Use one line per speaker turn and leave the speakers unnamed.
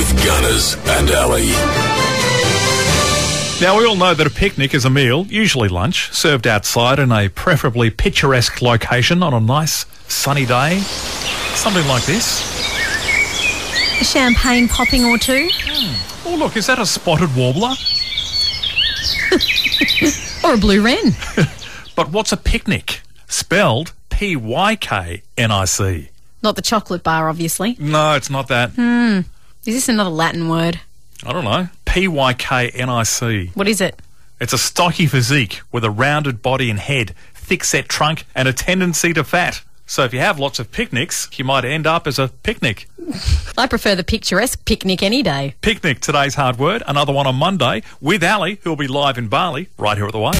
with Gunners and Ali.
Now, we all know that a picnic is a meal, usually lunch, served outside in a preferably picturesque location on a nice sunny day. Something like this.
A champagne popping or two.
Oh, look, is that a spotted warbler?
Or a blue wren.
But what's a picnic? Spelled P-Y-K-N-I-C.
Not the chocolate bar, obviously.
No, it's not that.
Is this another Latin word?
I don't know. P-Y-K-N-I-C.
What is it?
It's a stocky physique with a rounded body and head, thick-set trunk and a tendency to fat. So if you have lots of picnics, you might end up as a picnic.
I prefer the picturesque picnic any day.
Picnic, today's hard word. Another one on Monday with Ali, who'll be live in Bali, right here at The Way.